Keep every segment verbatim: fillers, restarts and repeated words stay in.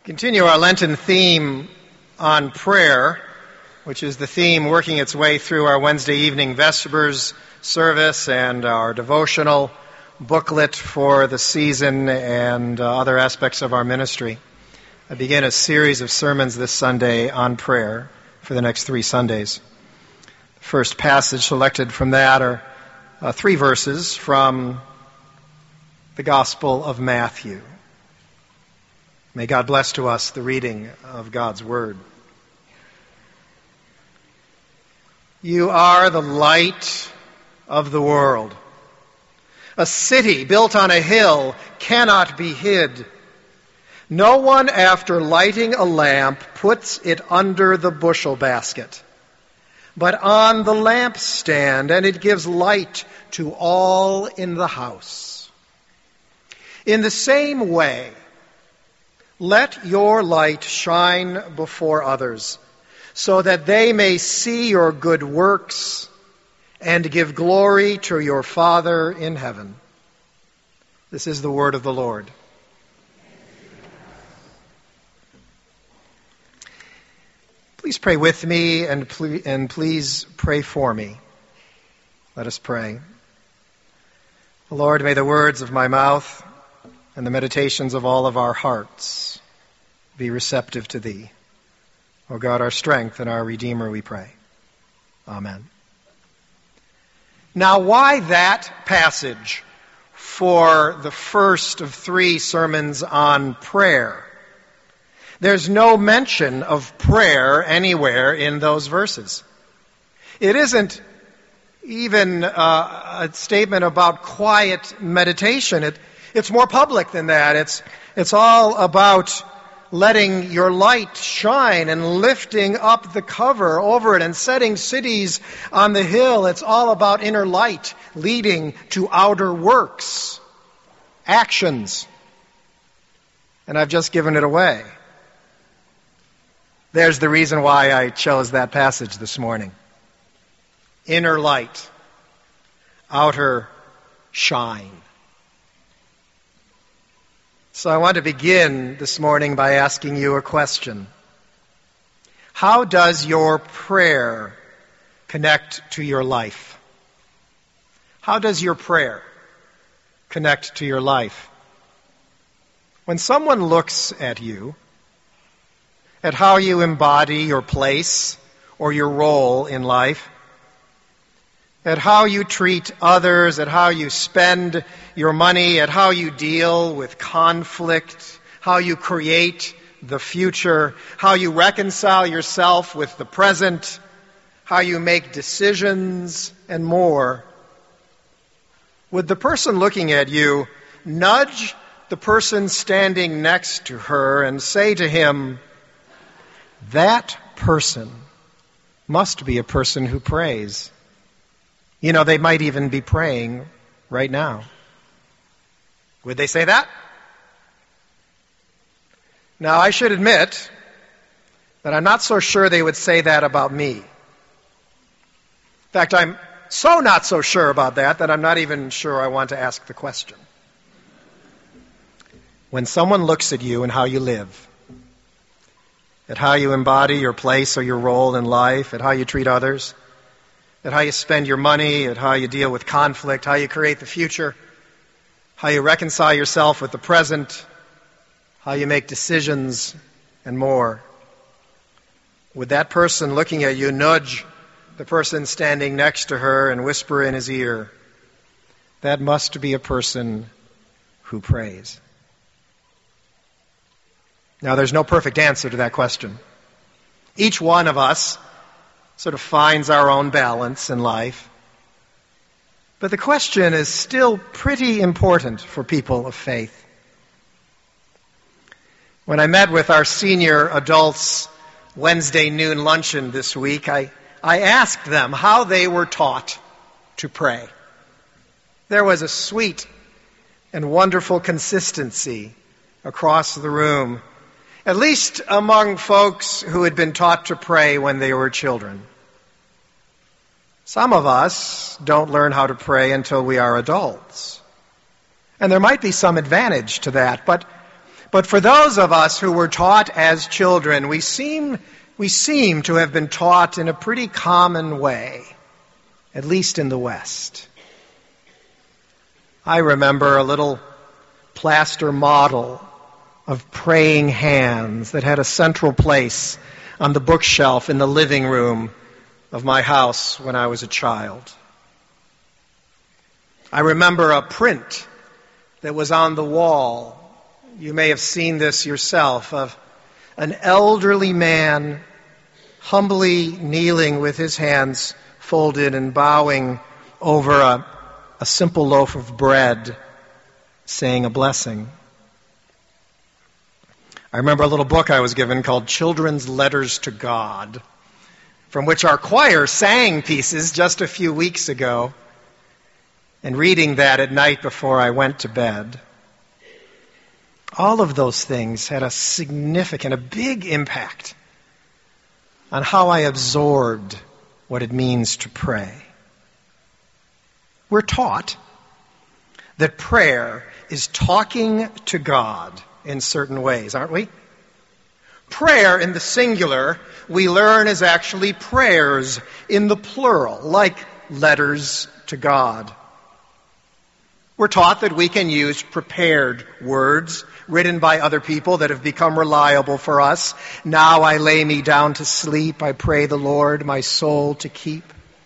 Continue our Lenten theme on prayer, which is the theme working its way through our Wednesday evening Vespers service and our devotional booklet for the season and uh, other aspects of our ministry. I begin a series of sermons this Sunday on prayer for the next three Sundays. The first passage selected from that are uh, three verses from the Gospel of Matthew. May God bless to us the reading of God's Word. You are the light of the world. A city built on a hill cannot be hid. No one, after lighting a lamp, puts it under the bushel basket, but on the lampstand, and it gives light to all in the house. In the same way, let your light shine before others, so that they may see your good works and give glory to your Father in heaven. This is the word of the Lord. Please pray with me and please, and please pray for me. Let us pray. Lord, may the words of my mouth and the meditations of all of our hearts be receptive to Thee. O God, our strength and our Redeemer, we pray. Amen. Now, why that passage for the first of three sermons on prayer? There's no mention of prayer anywhere in those verses. It isn't even uh, a statement about quiet meditation. It It's more public than that. It's, it's all about letting your light shine and lifting up the cover over it and setting cities on the hill. It's all about inner light leading to outer works, actions. And I've just given it away. There's the reason why I chose that passage this morning. Inner light, outer shine. So I want to begin this morning by asking you a question. How does your prayer connect to your life? How does your prayer connect to your life? When someone looks at you, at how you embody your place or your role in life, at how you treat others, at how you spend your money, at how you deal with conflict, how you create the future, how you reconcile yourself with the present, how you make decisions, and more. Would the person looking at you nudge the person standing next to her and say to him, "That person must be a person who prays"? You know, they might even be praying right now. Would they say that? Now, I should admit that I'm not so sure they would say that about me. In fact, I'm so not so sure about that that I'm not even sure I want to ask the question. When someone looks at you and how you live, at how you embody your place or your role in life, at how you treat others, at how you spend your money, at how you deal with conflict, how you create the future, how you reconcile yourself with the present, how you make decisions, and more. Would that person looking at you nudge the person standing next to her and whisper in his ear, "That must be a person who prays"? Now, there's no perfect answer to that question. Each one of us sort of finds our own balance in life. But the question is still pretty important for people of faith. When I met with our senior adults Wednesday noon luncheon this week, I, I asked them how they were taught to pray. There was a sweet and wonderful consistency across the room, at least among folks who had been taught to pray when they were children. Some of us don't learn how to pray until we are adults. And there might be some advantage to that, but But for those of us who were taught as children, we seem, we seem to have been taught in a pretty common way, at least in the West. I remember a little plaster model of praying hands that had a central place on the bookshelf in the living room of my house when I was a child. I remember a print that was on the wall. You may have seen this yourself, of an elderly man humbly kneeling with his hands folded and bowing over a, a simple loaf of bread, saying a blessing. I remember a little book I was given called Children's Letters to God, from which our choir sang pieces just a few weeks ago, and reading that at night before I went to bed. All of those things had a significant, a big impact on how I absorbed what it means to pray. We're taught that prayer is talking to God in certain ways, aren't we? Prayer in the singular, we learn, is actually prayers in the plural, like letters to God. We're taught that we can use prepared words written by other people that have become reliable for us. Now I lay me down to sleep. I pray the Lord my soul to keep.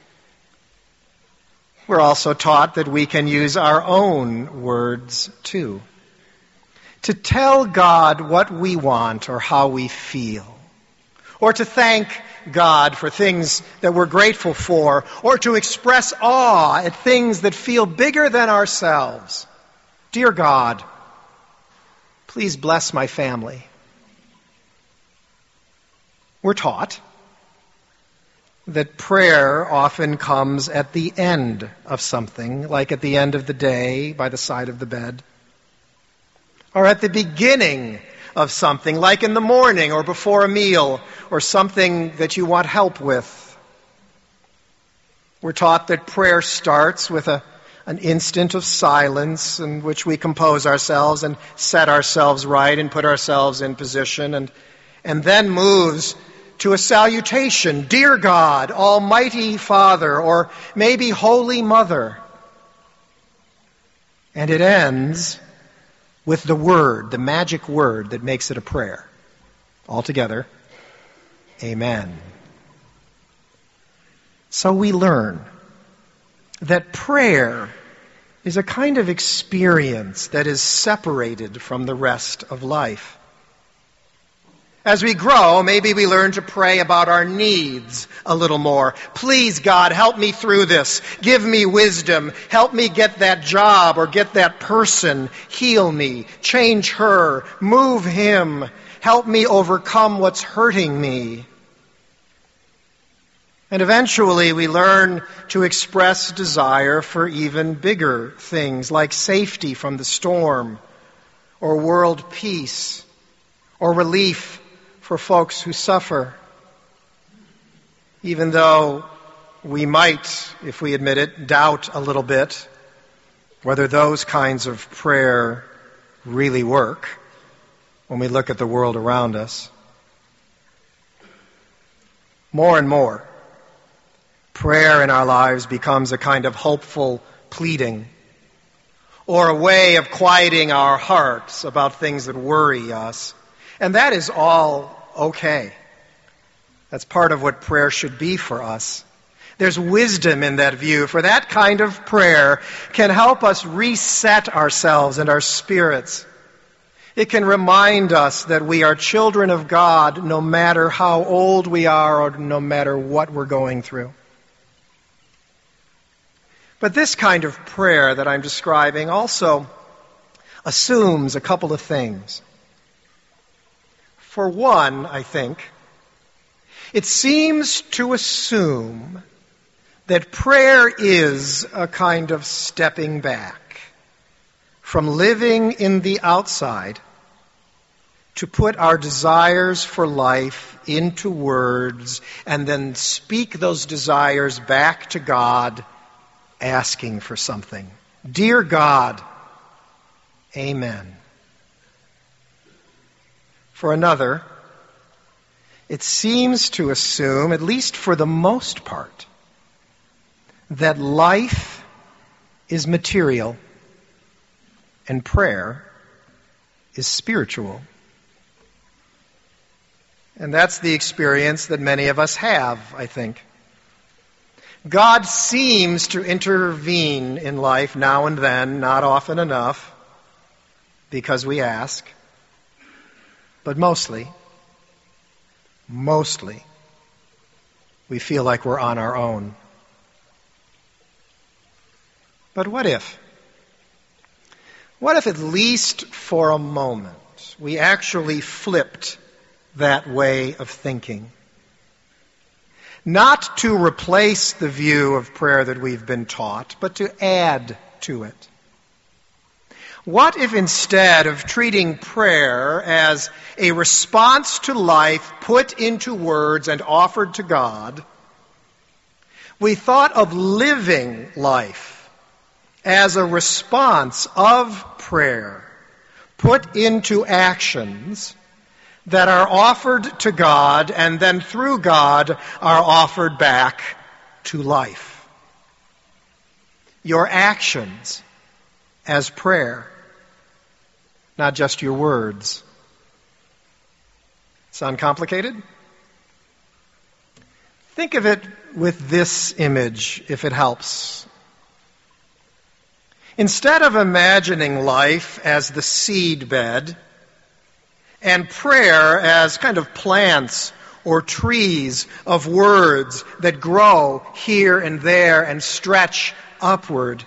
We're also taught that we can use our own words too, to tell God what we want or how we feel, or to thank God for things that we're grateful for, or to express awe at things that feel bigger than ourselves. Dear God, please bless my family. We're taught that prayer often comes at the end of something, like at the end of the day by the side of the bed, or at the beginning of something, like in the morning or before a meal, or something that you want help with. We're taught that prayer starts with a, an instant of silence in which we compose ourselves and set ourselves right and put ourselves in position, and, and then moves to a salutation, Dear God, Almighty Father, or maybe Holy Mother. And it ends with the word, the magic word that makes it a prayer. Altogether, Amen. So we learn that prayer is a kind of experience that is separated from the rest of life. As we grow, maybe we learn to pray about our needs a little more. Please, God, help me through this. Give me wisdom. Help me get that job or get that person. Heal me. Change her. Move him. Help me overcome what's hurting me. And eventually we learn to express desire for even bigger things, like safety from the storm, or world peace, or relief for folks who suffer, even though we might, if we admit it, doubt a little bit whether those kinds of prayer really work when we look at the world around us. More and more, prayer in our lives becomes a kind of hopeful pleading, or a way of quieting our hearts about things that worry us. And that is all okay. That's part of what prayer should be for us. There's wisdom in that view, for that kind of prayer can help us reset ourselves and our spirits. It can remind us that we are children of God no matter how old we are or no matter what we're going through. But this kind of prayer that I'm describing also assumes a couple of things. For one, I think, it seems to assume that prayer is a kind of stepping back from living in the outside to put our desires for life into words and then speak those desires back to God, asking for something. Dear God, Amen. For another, it seems to assume, at least for the most part, that life is material and prayer is spiritual. And that's the experience that many of us have, I think. God seems to intervene in life now and then, not often enough, because we ask. But mostly, mostly, we feel like we're on our own. But what if? What if at least for a moment we actually flipped that way of thinking? Not to replace the view of prayer that we've been taught, but to add to it. What if instead of treating prayer as a response to life put into words and offered to God, we thought of living life as a response of prayer put into actions that are offered to God and then through God are offered back to life? Your actions as prayer, not just your words. Sound complicated? Think of it with this image, if it helps. Instead of imagining life as the seed bed and prayer as kind of plants or trees of words that grow here and there and stretch upward,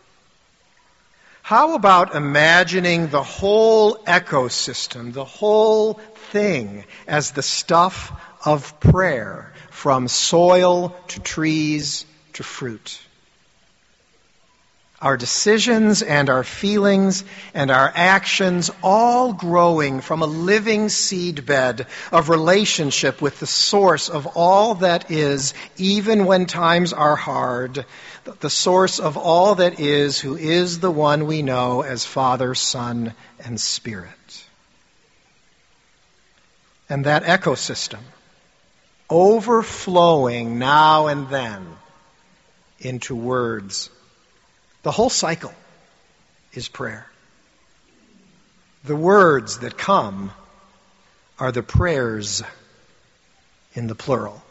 how about imagining the whole ecosystem, the whole thing, as the stuff of prayer, from soil to trees to fruit? Our decisions and our feelings and our actions all growing from a living seed bed of relationship with the source of all that is, even when times are hard, the source of all that is, who is the one we know as Father, Son, and Spirit. And that ecosystem overflowing now and then into words. The whole cycle is prayer. The words that come are the prayers in the plural.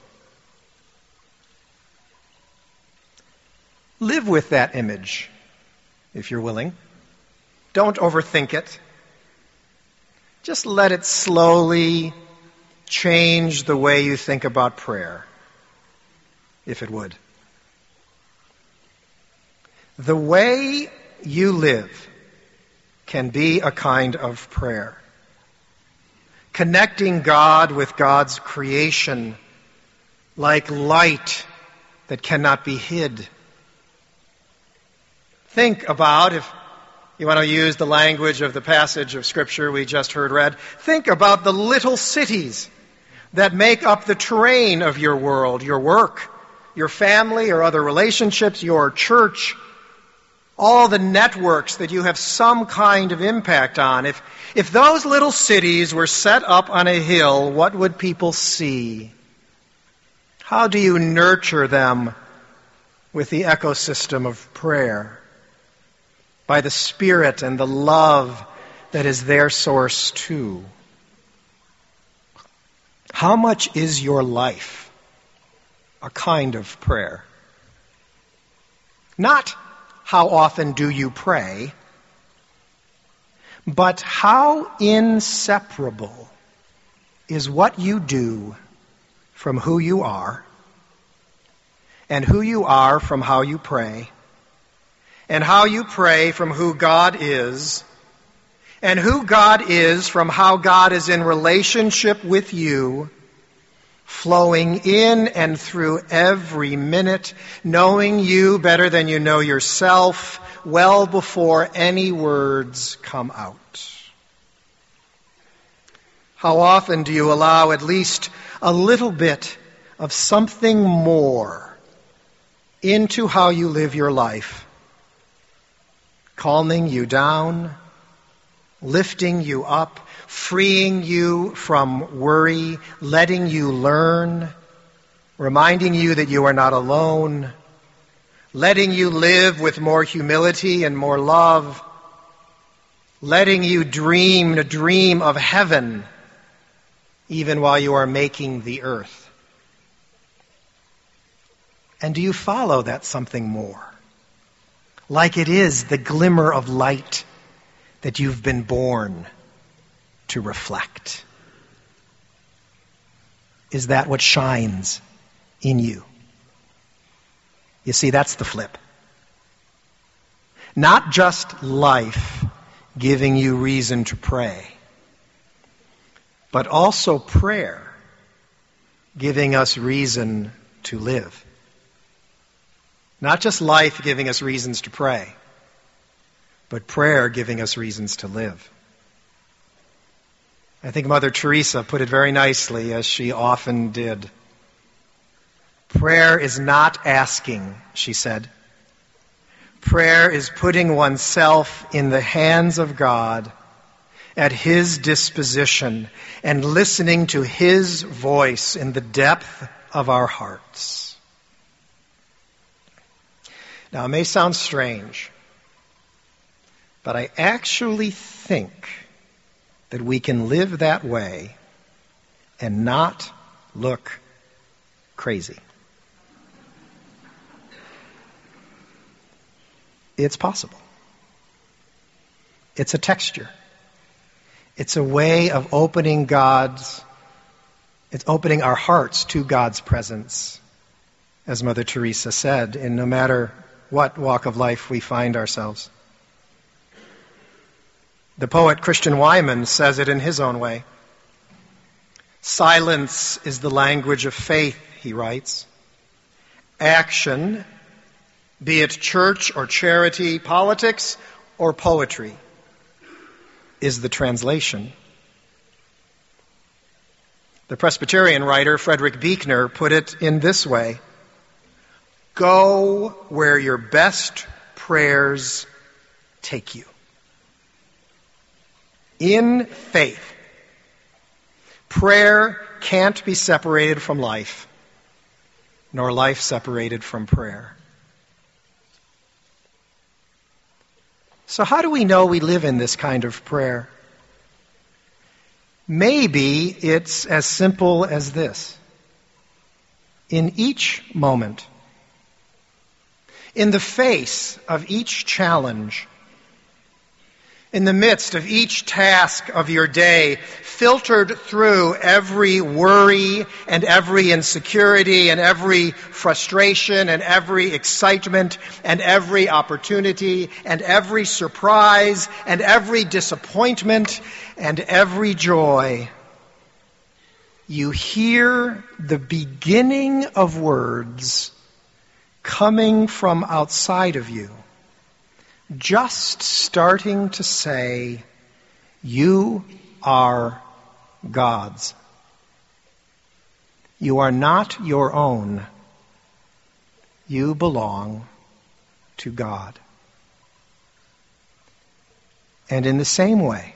Live with that image, if you're willing. Don't overthink it. Just let it slowly change the way you think about prayer, if it would. The way you live can be a kind of prayer. Connecting God with God's creation like light that cannot be hid. Think about, if you want to use the language of the passage of Scripture we just heard read, think about the little cities that make up the terrain of your world, your work, your family or other relationships, your church, all the networks that you have some kind of impact on. If, if those little cities were set up on a hill, what would people see? How do you nurture them with the ecosystem of prayer? By the Spirit and the love that is their source too. How much is your life a kind of prayer? Not how often do you pray, but how inseparable is what you do from who you are, and who you are from how you pray, and how you pray from who God is, and who God is from how God is in relationship with you, flowing in and through every minute, knowing you better than you know yourself, well before any words come out. How often do you allow at least a little bit of something more into how you live your life, calming you down, lifting you up, freeing you from worry, letting you learn, reminding you that you are not alone, letting you live with more humility and more love, letting you dream a dream of heaven even while you are making the earth. And do you follow that something more? Like it is the glimmer of light that you've been born to reflect. Is that what shines in you? You see, that's the flip. Not just life giving you reason to pray, but also prayer giving us reason to live. Not just life giving us reasons to pray, but prayer giving us reasons to live. I think Mother Teresa put it very nicely, as she often did. Prayer is not asking, she said. Prayer is putting oneself in the hands of God at His disposition and listening to His voice in the depth of our hearts. Now, it may sound strange, but I actually think that we can live that way and not look crazy. It's possible. It's a texture. It's a way of opening God's, it's opening our hearts to God's presence, as Mother Teresa said, in no matter what walk of life we find ourselves. The poet Christian Wyman says it in his own way. Silence is the language of faith, he writes. Action, be it church or charity, politics or poetry, is the translation. The Presbyterian writer Frederick Buechner put it in this way. Go where your best prayers take you. In faith, prayer can't be separated from life, nor life separated from prayer. So how do we know we live in this kind of prayer? Maybe it's as simple as this. In each moment, in the face of each challenge, in the midst of each task of your day, filtered through every worry and every insecurity and every frustration and every excitement and every opportunity and every surprise and every disappointment and every joy, you hear the beginning of words coming from outside of you, just starting to say, you are God's. You are not your own. You belong to God. And in the same way,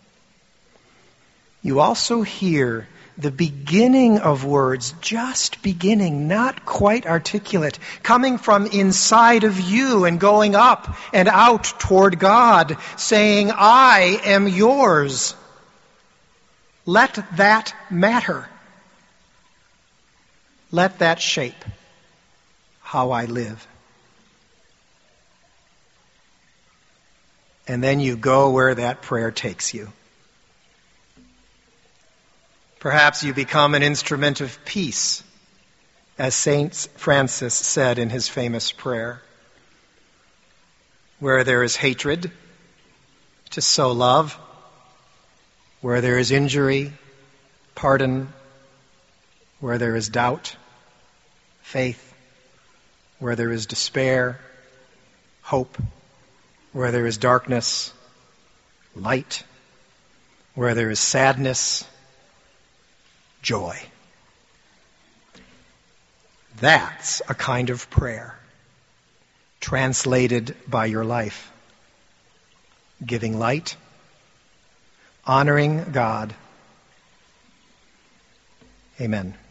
you also hear the beginning of words, just beginning, not quite articulate, coming from inside of you and going up and out toward God, saying, I am yours. Let that matter. Let that shape how I live. And then you go where that prayer takes you. Perhaps you become an instrument of peace, as Saint Francis said in his famous prayer. Where there is hatred, to sow love. Where there is injury, pardon. Where there is doubt, faith. Where there is despair, hope. Where there is darkness, light. Where there is sadness, joy. That's a kind of prayer translated by your life. Giving light, honoring God. Amen.